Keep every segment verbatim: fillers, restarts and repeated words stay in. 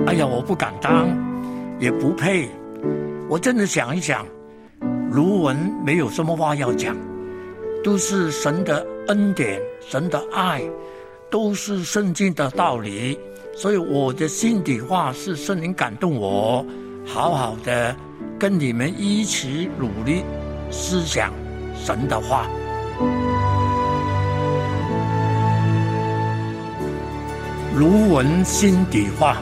哎呀，我不敢当，也不配。我真的想一想，卢文没有什么话要讲，都是神的恩典，神的爱，都是圣经的道理。所以我的心底话是圣灵感动我，好好的跟你们一起努力思想神的话。卢文心底话。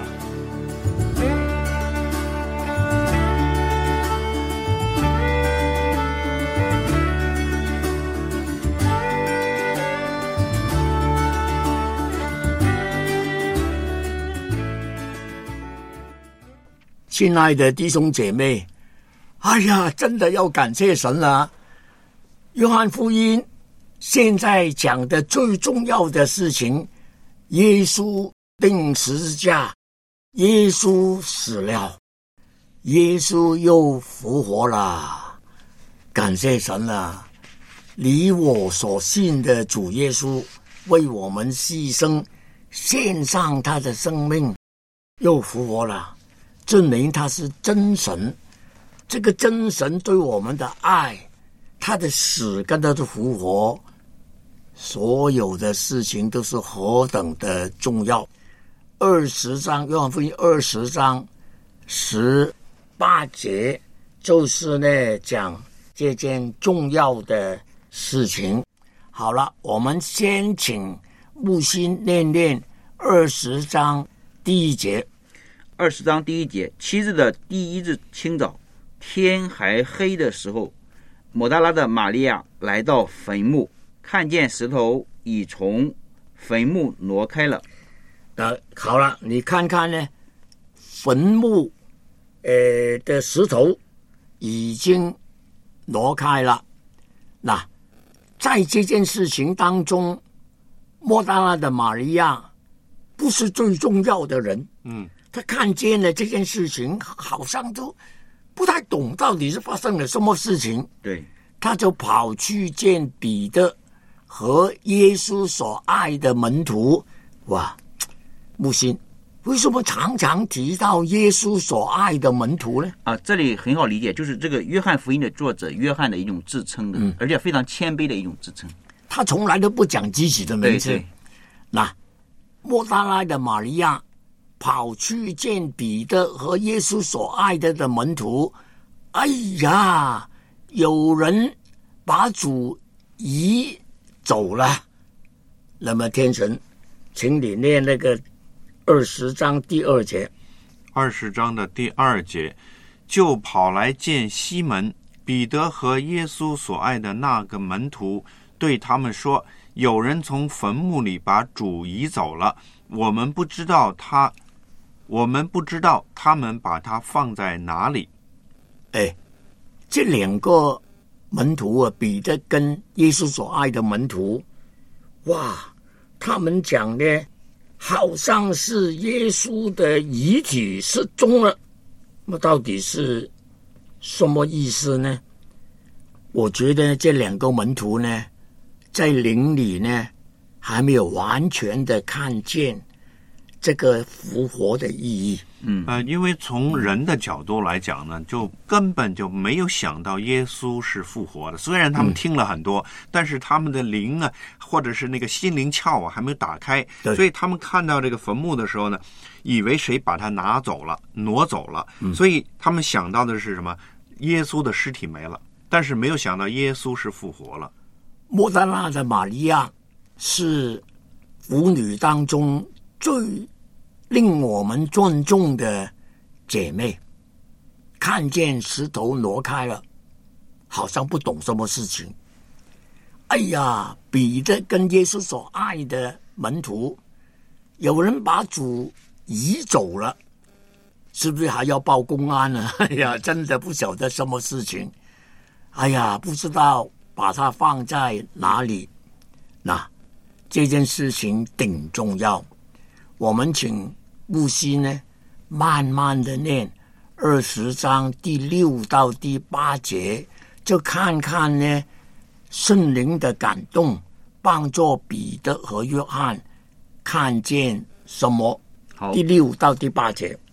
亲爱的弟兄姐妹，哎呀，真的要感谢神了。约翰福音现在讲的最重要的事情，耶稣钉十字架，耶稣死了，耶稣又复活了，感谢神了。你我所信的主耶稣为我们牺牲，献上他的生命，又复活了，证明他是真神。这个真神对我们的爱，他的死跟他的复活，所有的事情都是何等的重要。二十章约翰福音二十章十八节就是呢讲这件重要的事情。好了，我们先请木心念念二十章第一节。 二十章第一节，七日的第一日清早，天还黑的时候，抹大拉的玛利亚来到坟墓，看见石头已从坟墓挪开了。 呃，好了，你看看呢，坟墓呃的石头已经挪开了。那在这件事情当中，抹大拉的玛利亚不是最重要的人。嗯。他看见了这件事情，好像都不太懂到底是发生了什么事情。 对， 他就跑去见彼得和耶稣所爱的门徒。哇，木心，为什么常常提到耶稣所爱的门徒呢？ 啊，这里很好理解，就是这个约翰福音的作者约翰的一种自称的，嗯、而且非常谦卑的一种自称。 他从来都不讲自己的名字。 对对， 那抹大拉的玛利亚跑去见彼得和耶稣所爱的的门徒。哎呀，有人把主移走了。那么天神，请你念那个二十章第二节。 二十章的第二节，就跑来见西门、彼得和耶稣所爱的那个门徒，对他们说：有人从坟墓里把主移走了，我们不知道他我们不知道他们把它放在哪里。 哎，这两个门徒啊，彼得跟耶稣所爱的门徒，哇，他们讲呢，好像是耶稣的遗体失踪了。那到底是什么意思呢？我觉得这两个门徒呢，在灵里呢，还没有完全的看见这个复活的意义。 嗯，呃，因为从人的角度来讲呢，就根本就没有想到耶稣是复活的。虽然他们听了很多，嗯、但是他们的灵啊，或者是那个心灵窍啊，还没有打开，所以他们看到这个坟墓的时候呢，以为谁把它拿走了、挪走了，嗯、所以他们想到的是什么？耶稣的尸体没了，但是没有想到耶稣是复活了。 抹大拉的玛利亚是妇女当中最令我们尊重的姐妹，看见石头挪开了，好像不懂什么事情。哎呀，彼得跟耶稣所爱的门徒，有人把主移走了，是不是还要报公安呢？哎呀，真的不晓得什么事情。哎呀，不知道把它放在哪里。那这件事情挺重要，我们请木西呢慢慢的念二十章第六到第八节，就看看呢圣灵的感动帮助彼得和约翰看见什么。 好， 第六到第八节。 对，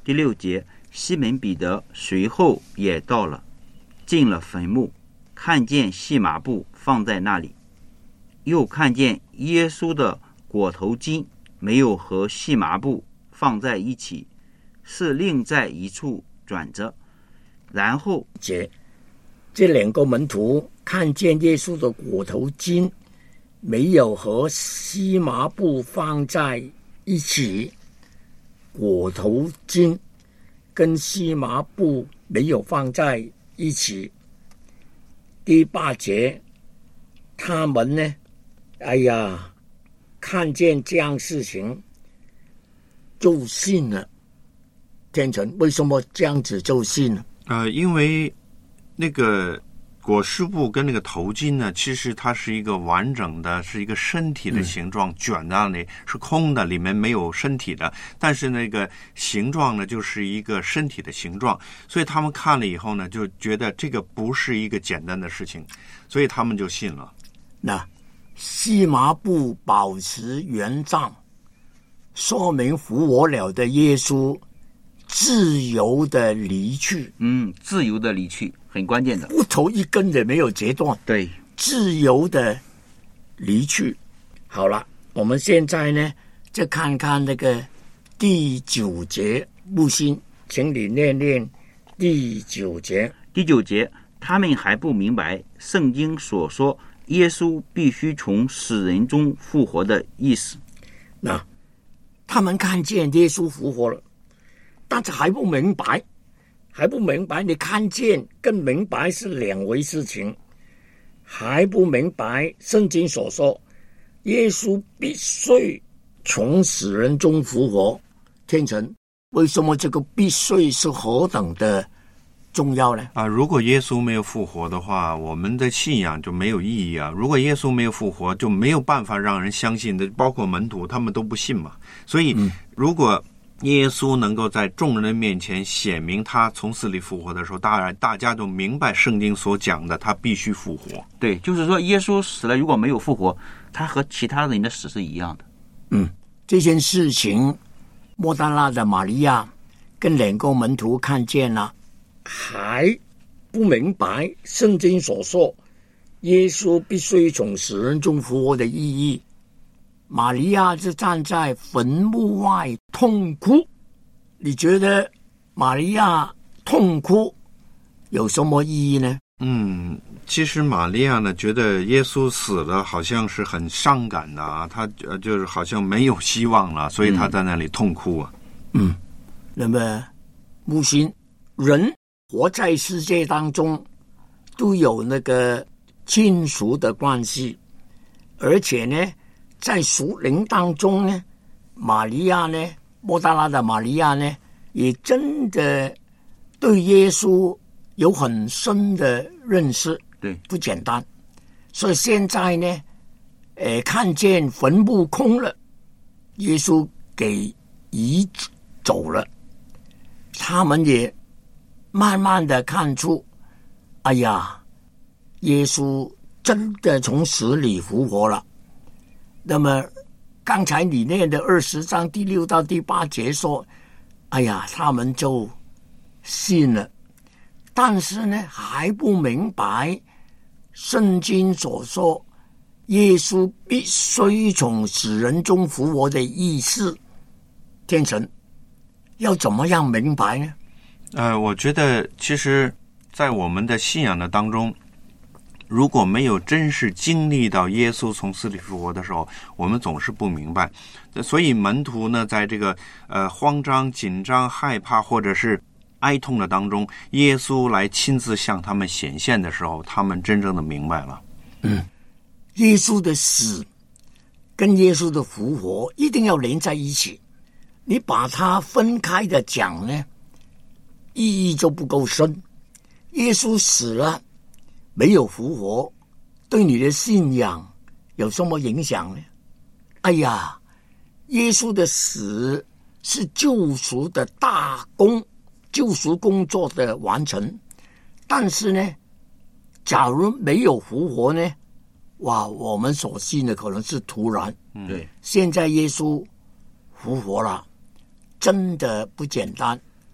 第六节，西门彼得随后也到了，进了坟墓，看见细麻布放在那里，又看见耶稣的裹头巾没有和细麻布放在一起，是另在一处转着。然后节，这两个门徒看见耶稣的裹头巾没有和细麻布放在一起，裹头巾跟细麻布没有放在一起。第八节，他们呢，哎呀，看见这样事情就信了。天成，为什么这样子就信了？ 呃，因为那个裹尸布跟那个头巾呢，其实它是一个完整的，是一个身体的形状，嗯、卷到那里是空的，里面没有身体的。但是那个形状呢，就是一个身体的形状，所以他们看了以后呢，就觉得这个不是一个简单的事情，所以他们就信了。 那细麻布保持原状，说明复活了的耶稣自由的离去。 嗯，自由的离去很关键的， 骨头一根也没有截断。 对， 自由的离去。好了，我们现在呢，就看看那个第九节，木星，请你念念第九节。 第九节，他们还不明白圣经所说耶稣必须从死人中复活的意思。 那他们看见耶稣复活了，但是还不明白，还不明白。你看见跟明白是两回事情，还不明白圣经所说耶稣必须从死人中复活。天成，为什么这个必须是何等的重要呢？ 啊，如果耶稣没有复活的话，我们的信仰就没有意义啊。如果耶稣没有复活，就没有办法让人相信的，包括门徒他们都不信嘛。所以，嗯、如果耶稣能够在众人的面前显明他从死里复活的时候，当然大家都明白圣经所讲的，他必须复活。 对，就是说耶稣死了，如果没有复活，他和其他人的死是一样的。 嗯，这件事情，抹大拉的玛利亚跟两个门徒看见了，还不明白圣经所说耶稣必须从死人中复活的意义。玛利亚就站在坟墓外痛哭。你觉得玛利亚痛哭有什么意义呢？ 嗯，其实玛利亚呢，觉得耶稣死了好像是很伤感的啊，他就是好像没有希望了，所以他在那里痛哭啊。 嗯，那么木星，人活在世界当中都有那个亲属的关系，而且呢在属灵当中呢，玛利亚呢，抹大拉的玛利亚呢，也真的对耶稣有很深的认识， 对， 不简单。所以现在呢，呃，看见坟墓空了，耶稣给移走了，他们也慢慢的看出，哎呀，耶稣真的从死里复活了。那么刚才你念的二十章第六到第八节说，哎呀，他们就信了，但是呢还不明白圣经所说耶稣必须从死人中复活的意思。天神要怎么样明白呢？ 呃，我觉得其实在我们的信仰的当中，如果没有真是经历到耶稣从死里复活的时候，我们总是不明白。所以门徒呢，在这个呃慌张、紧张、害怕或者是哀痛的当中，耶稣来亲自向他们显现的时候，他们真正的明白了。 嗯，耶稣的死跟耶稣的复活一定要连在一起，你把它分开的讲呢，意义就不够深。耶稣死了没有复活，对你的信仰有什么影响呢？哎呀，耶稣的死是救赎的大功，救赎工作的完成。但是呢，假如没有复活呢，哇，我们所信的可能是突然。 对， 现在耶稣复活了，真的不简单。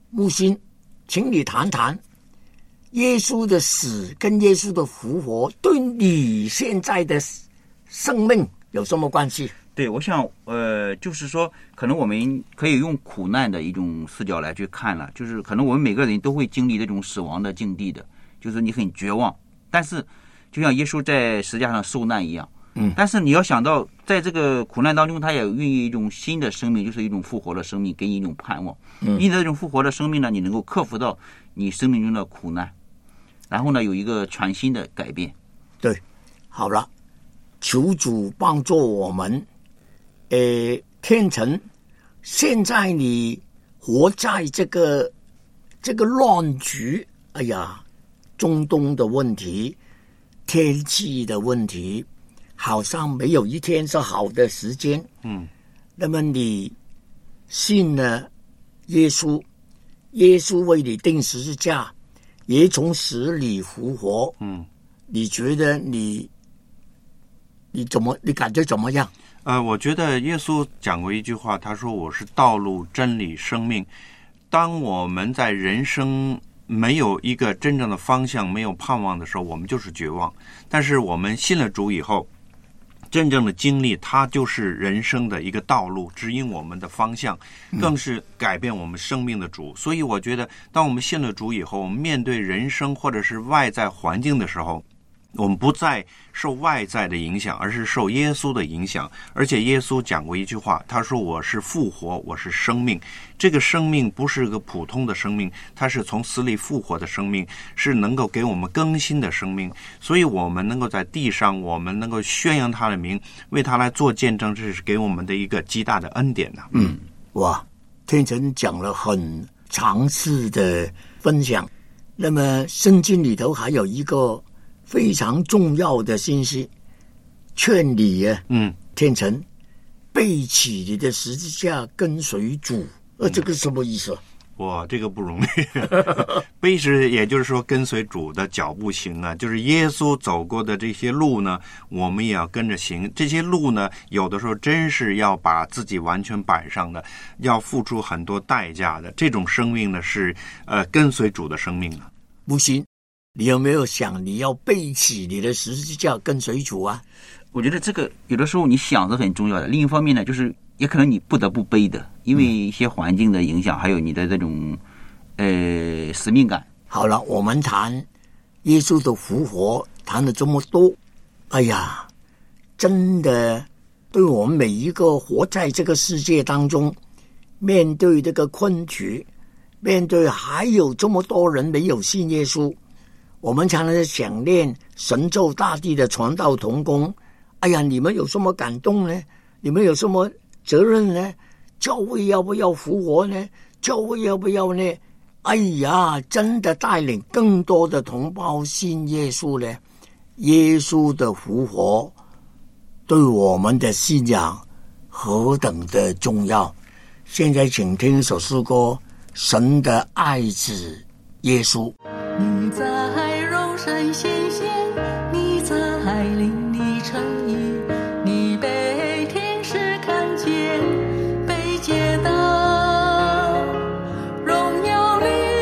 木星，请你谈谈耶稣的死跟耶稣的复活对你现在的生命有什么关系？ 对，我想，呃，就是说，可能我们可以用苦难的一种视角来去看了，就是可能我们每个人都会经历这种死亡的境地的，就是你很绝望，但是就像耶稣在十字架上受难一样， 嗯， 但是你要想到，在这个苦难当中，他也孕育一种新的生命，就是一种复活的生命，给你一种盼望。 嗯， 因为这种复活的生命呢，你能够克服到你生命中的苦难，然后呢，有一个全新的改变。 对，好了，求主帮助我们。呃，天成，现在你活在这个这个乱局，哎呀，中东的问题，天气的问题，好像没有一天是好的时间。 嗯， 那么你信了耶稣，耶稣为你钉十字架，也从死里复活。 嗯， 你觉得你你怎么你感觉怎么样？ 呃，我觉得耶稣讲过一句话，他说我是道路、真理、生命。当我们在人生没有一个真正的方向，没有盼望的时候，我们就是绝望。但是我们信了主以后，真正的经历，它就是人生的一个道路，指引我们的方向，更是改变我们生命的主。所以我觉得，当我们信了主以后，我们面对人生或者是外在环境的时候，我们不再受外在的影响，而是受耶稣的影响。而且耶稣讲过一句话，他说我是复活，我是生命。这个生命不是个普通的生命，它是从死里复活的生命，是能够给我们更新的生命。所以我们能够在地上，我们能够宣扬他的名，为他来做见证，这是给我们的一个极大的恩典。 嗯，哇，天成讲了很详细的分享。那么圣经里头还有一个非常重要的信息，劝你啊， 嗯， 天成背起你的十字架跟随主。呃，这个什么意思？ 哇，这个不容易。背是也就是说跟随主的脚步行啊，就是耶稣走过的这些路呢，我们也要跟着行。这些路呢，有的时候真是要把自己完全摆上的，要付出很多代价的。这种生命呢，是呃跟随主的生命啊。 不行，你有没有想你要背起你的十字架跟随主啊？ 我觉得这个有的时候你想是很重要的，另一方面呢，就是也可能你不得不背的，因为一些环境的影响，还有你的这种呃使命感。 好了，我们谈耶稣的复活，谈了这么多，哎呀，真的对我们每一个活在这个世界当中，面对这个困局，面对还有这么多人没有信耶稣，我们常常想念神州大地的传道同工。哎呀，你们有什么感动呢？你们有什么责任呢？教会要不要复活呢？教会要不要呢？哎呀，真的带领更多的同胞信耶稣呢？耶稣的复活对我们的信仰何等的重要！现在请听一首诗歌《神的爱子耶稣》。 你在肉身显现，你在灵里称义，你被天使看见，被接到荣耀里，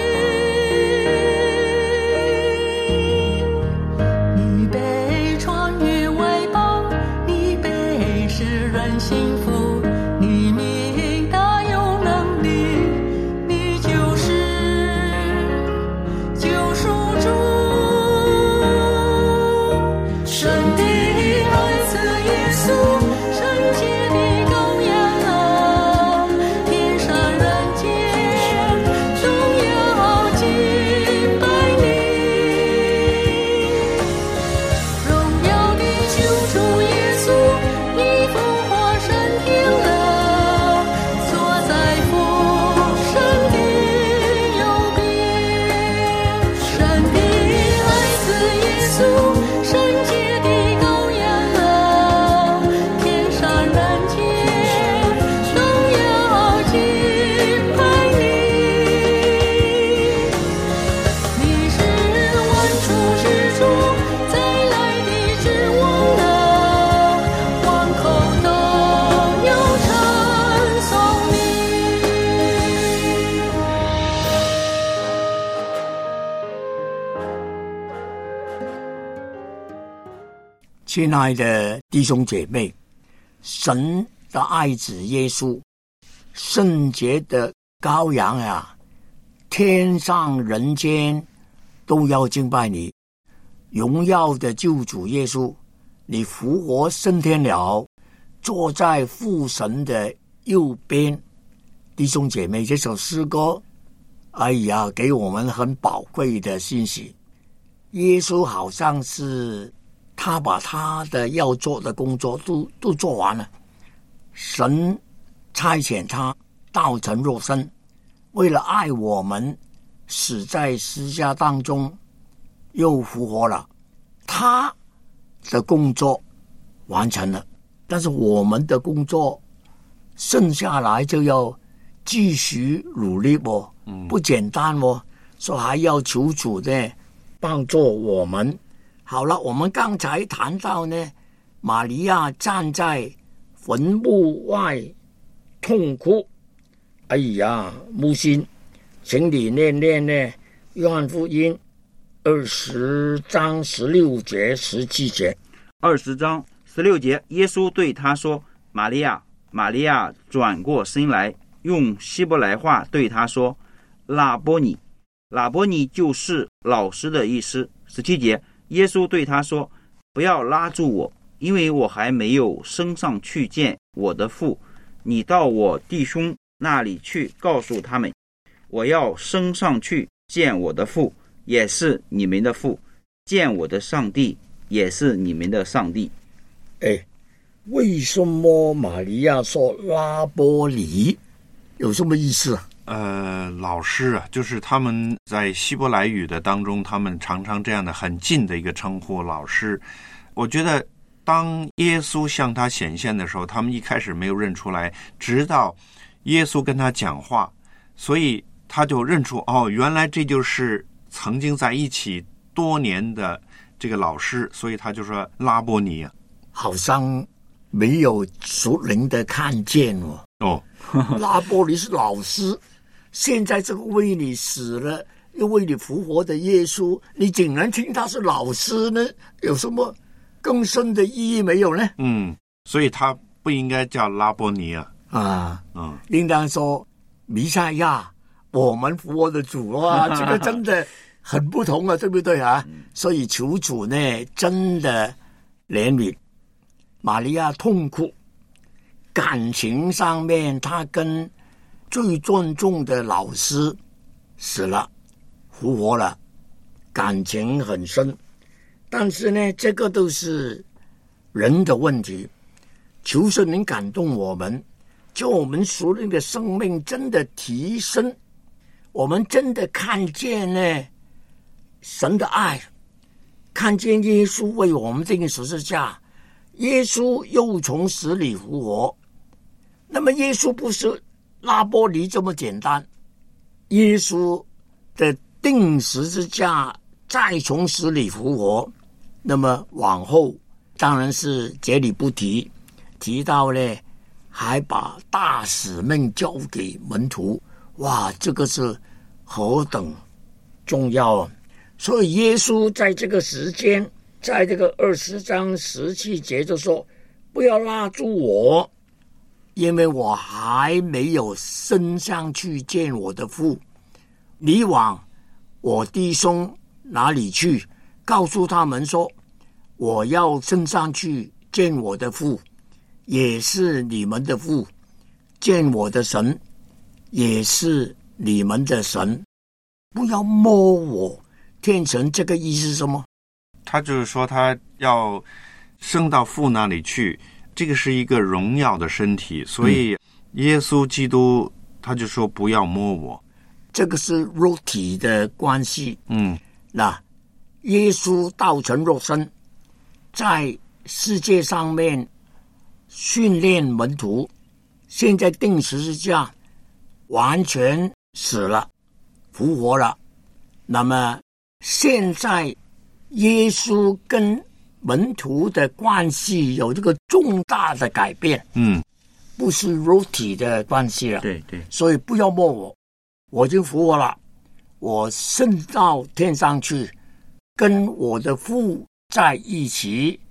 你被传于外邦，你被世人幸福，你名大有能力，你就是救赎主。神的爱子耶稣，圣洁的羔羊，天上人间都要敬拜你。荣耀的救主耶稣，你复活升天亲爱的弟兄姐妹，神的爱子耶稣，圣洁的羔羊啊，天上人间都要敬拜你。荣耀的救主耶稣，你复活升天了，坐在父神的右边。弟兄姐妹，这首诗歌哎呀，给我们很宝贵的信息。耶稣好像是他把他的要做的工作都都做完了，神差遣他道成肉身，为了爱我们，死在十字架当中，又复活了。他的工作完成了，但是我们的工作剩下来就要继续努力哦，不简单哦，所以还要求主的帮助我们。好了，我们刚才谈到呢，玛利亚站在坟墓外痛哭。哎呀，木心，请你念念呢，约翰福音二十章十六节、十七节。 二十章十六节，耶稣对他说：“玛利亚。”玛利亚转过身来，用希伯来话对他说：“拉波尼。”拉波尼就是老师的意思。十七节，耶稣对他说：“不要拉住我，因为我还没有升上去见我的父。你到我弟兄那里去，告诉他们，我要升上去见我的父，也是你们的父；见我的上帝，也是你们的上帝。” 哎，为什么玛利亚说拉波尼？有什么意思啊？ 呃，老师啊，就是他们在希伯来语的当中，他们常常这样的很近的一个称呼，老师。我觉得当耶稣向他显现的时候，他们一开始没有认出来，直到耶稣跟他讲话，所以他就认出，哦，原来这就是曾经在一起多年的这个老师，所以他就说拉波尼啊。 好像没有属灵的看见哦。 哦， 拉波尼是老师，现在这个为你死了又为你复活的耶稣，你竟然听他是老师呢？有什么更深的意义没有呢？ 嗯，所以他不应该叫拉波尼啊。 啊， 嗯， 应当说弥赛亚，我们复活的主啊，这个真的很不同啊，对不对啊？所以求主呢，真的怜悯。玛利亚痛哭，感情上面他跟最尊重的老师死了，复活了，感情很深。但是呢，这个都是人的问题。求神能感动我们，叫我们属灵的生命真的提升，我们真的看见呢神的爱，看见耶稣为我们钉十字架，耶稣又从死里复活。那么耶稣不是拉波尼这么简单，耶稣的钉十字架再从死里复活，那么往后当然是这里不提，提到呢还把大使命交给门徒。哇，这个是何等重要啊！所以耶稣在这个时间，在这个二十章十七节就说，不要拉住我，因为我还没有升上去见我的父。你往我弟兄哪里去，告诉他们说，我要升上去见我的父，也是你们的父；见我的神，也是你们的神。不要摸我。天神这个意思是什么？ 他就是说他要升到父那里去，这个是一个荣耀的身体，所以耶稣基督他就说不要摸我， 这个是肉体的关系。 嗯， 那耶稣道成肉身，在世界上面训练门徒，现在钉十字架，完全死了，复活了。那么现在耶稣跟门徒的关系有这个重大的改变， 嗯， 不是肉体的关系了。 对对， 所以不要摸我，我已经复活了，我升到天上去，跟我的父在一起。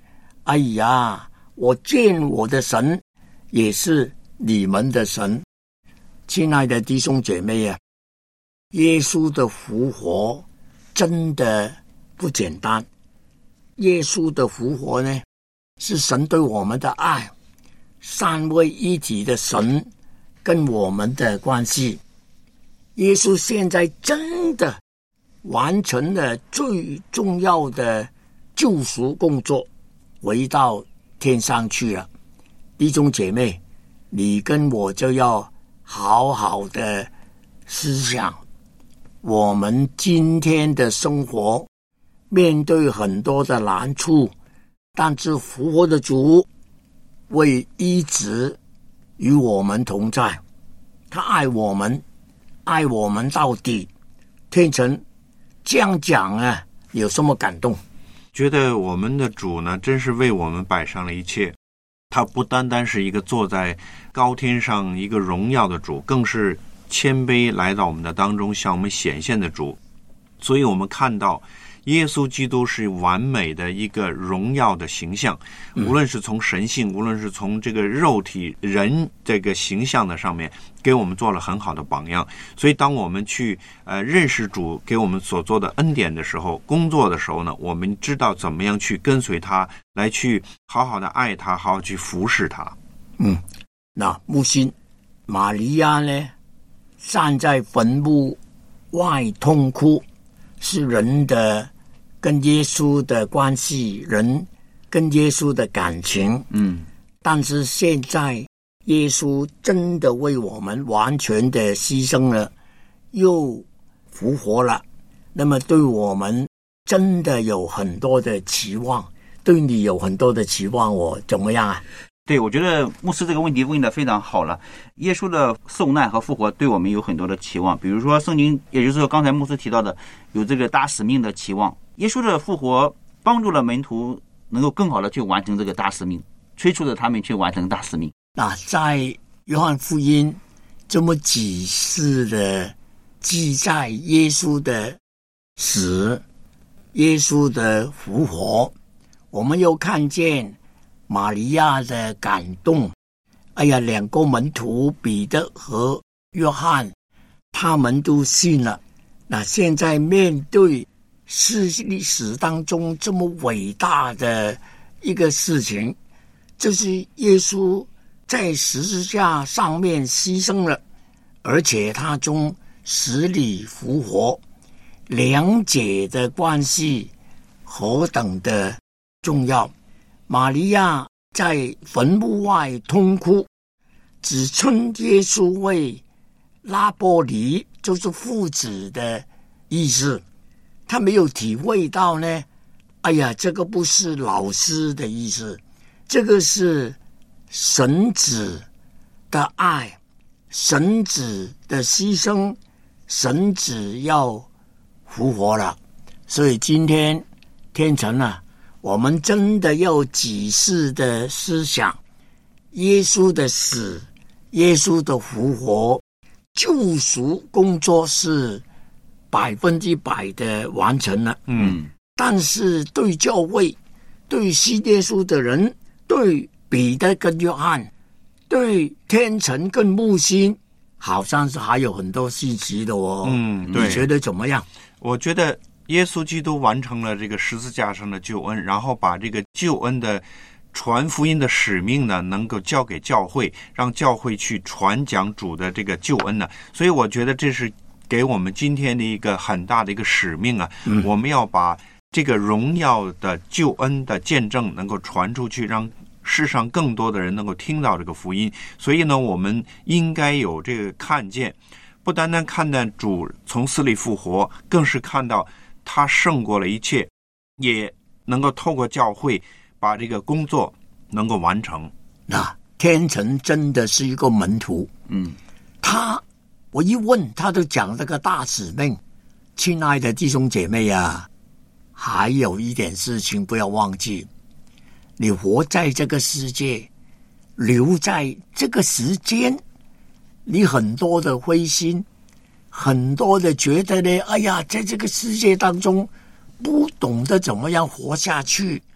哎呀，我见我的神也是你们的神。亲爱的弟兄姐妹啊，耶稣的复活真的不简单。耶稣的复活呢，是神对我们的爱，三位一体的神跟我们的关系。耶稣现在真的完成了最重要的救赎工作，回到天上去了。弟兄姐妹，你跟我就要好好的思想，我们今天的生活面对很多的难处，但是复活的主会一直与我们同在，他爱我们，爱我们到底。天成这样讲啊，有什么感动？ 觉得我们的主呢，真是为我们摆上了一切。他不单单是一个坐在高天上一个荣耀的主，更是谦卑来到我们的当中向我们显现的主。所以我们看到耶稣基督是完美的一个荣耀的形象，无论是从神性，无论是从这个肉体人这个形象的上面，给我们做了很好的榜样。所以当我们去呃认识主给我们所做的恩典的时候，工作的时候呢，我们知道怎么样去跟随他，来去好好的爱他，好好去服侍他。 嗯，那木心玛利亚呢，站在坟墓外痛哭，是人的跟耶稣的关系，人跟耶稣的感情。 嗯， 但是现在耶稣真的为我们完全的牺牲了，又复活了，那么对我们真的有很多的期望，对你有很多的期望，我怎么样啊？ 对，我觉得牧师这个问题问得非常好了。耶稣的受难和复活对我们有很多的期望，比如说圣经，也就是说刚才牧师提到的，有这个大使命的期望。耶稣的复活帮助了门徒能够更好的去完成这个大使命，催促着他们去完成大使命。 那在约翰福音这么几次的记载耶稣的死，耶稣的复活，我们又看见玛利亚的感动。哎呀，两个门徒彼得和约翰，他们都信了。那现在面对是历史当中这么伟大的一个事情，就是耶稣在十字架上面牺牲了，而且他从死里复活，两者的关系何等的重要。玛利亚在坟墓外痛哭，只称耶稣为拉波尼，就是父子的意思。他没有体会到呢，哎呀，这个不是老师的意思，这个是神子的爱，神子的牺牲，神子要复活了。所以今天天成啊，我们真的要仔细的思想耶稣的死，耶稣的复活，救赎工作是百分之百的完成了。 嗯， 但是对教会，对信耶稣的人，对彼得跟约翰，对天成跟木星，好像是还有很多信息的哦。 嗯，对， 你觉得怎么样？ 我觉得耶稣基督完成了这个十字架上的救恩，然后把这个救恩的传福音的使命呢，能够交给教会，让教会去传讲主的这个救恩呢。所以我觉得这是给我们今天的一个很大的一个使命啊，嗯、我们要把这个荣耀的救恩的见证能够传出去，让世上更多的人能够听到这个福音。所以呢，我们应该有这个看见，不单单看到主从死里复活，更是看到他胜过了一切，也能够透过教会把这个工作能够完成。 那天成真的是一个门徒， 嗯， 他我一问他都讲这个大使命。亲爱的弟兄姐妹啊，还有一点事情不要忘记，你活在这个世界，留在这个时间，你很多的灰心，很多的觉得呢，哎呀，在这个世界当中不懂得怎么样活下去，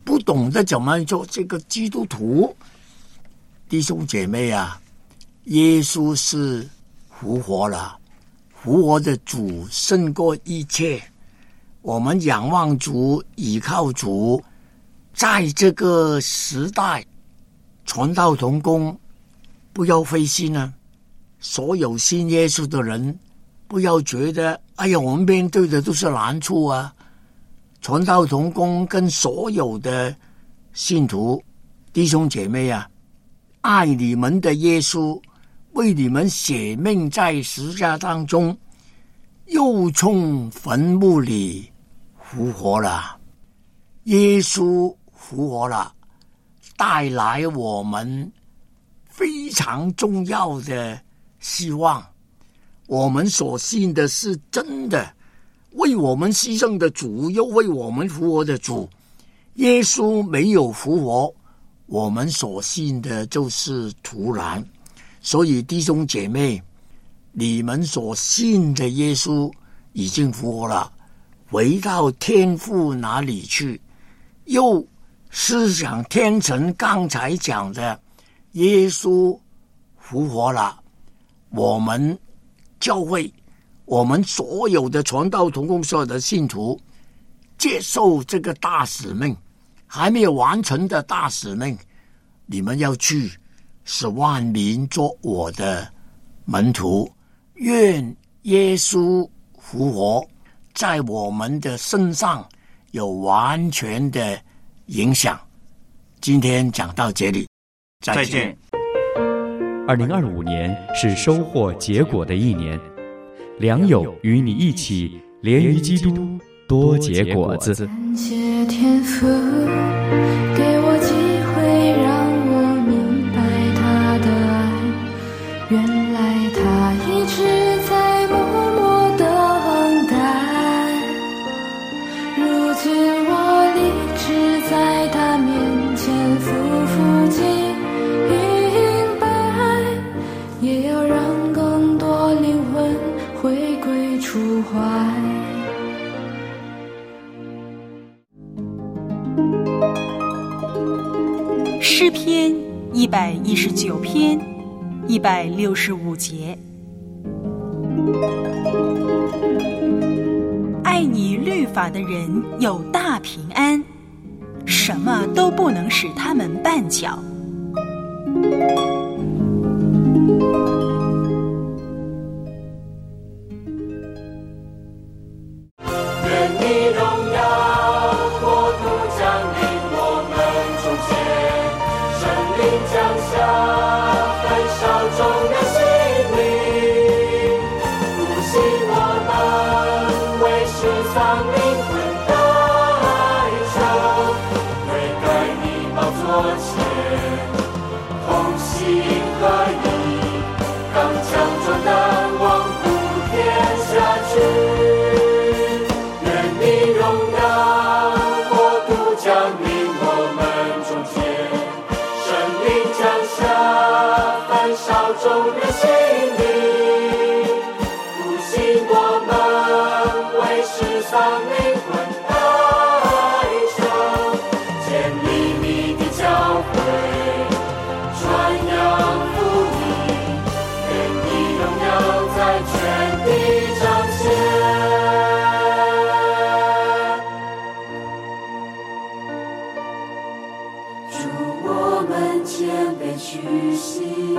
不懂得怎么做这个基督徒。弟兄姐妹啊，耶稣是复活了，复活的主胜过一切。我们仰望主，倚靠主，在这个时代传道同工，不要灰心啊！所有信耶稣的人，不要觉得哎呀，我们面对的都是难处啊！传道同工跟所有的信徒弟兄姐妹啊，爱你们的耶稣为你们舍命在十字架当中，又从坟墓里复活了。耶稣复活了，带来我们非常重要的希望。我们所信的是真的，为我们牺牲的主，又为我们复活的主。耶稣没有复活，我们所信的就是徒然。所以弟兄姐妹，你们所信的耶稣已经复活了，回到天父那里去。又思想天神刚才讲的，耶稣复活了，我们教会，我们所有的传道同工，所有的信徒接受这个大使命，还没有完成的大使命，你们要去使万民做我的门徒。愿耶稣复活在我们的身上有完全的影响。今天讲到这里，再见。 二零二五年是收获结果的一年，良友与你一起连于基督，多结果子。 感谢天父给我机会，让我明白他的爱，原来他一直在默默等待，如今我立志在他面前匍匐敬拜，也要让更多灵魂回归出怀。 诗篇一百一十九篇一百六十五节，爱你律法的人有大平安，什么都不能使他们绊脚。 愿你荣耀国度降临我们中间，圣灵降下焚烧众人心灵，复兴我们为世上灵魂代求，悔改你宝座前同心合一，刚强壮胆往普天下去。众人心灵，复兴我们为世上灵魂代求，建立你的教会，传扬福音，愿你荣耀在全地彰显。祝我们谦卑屈膝，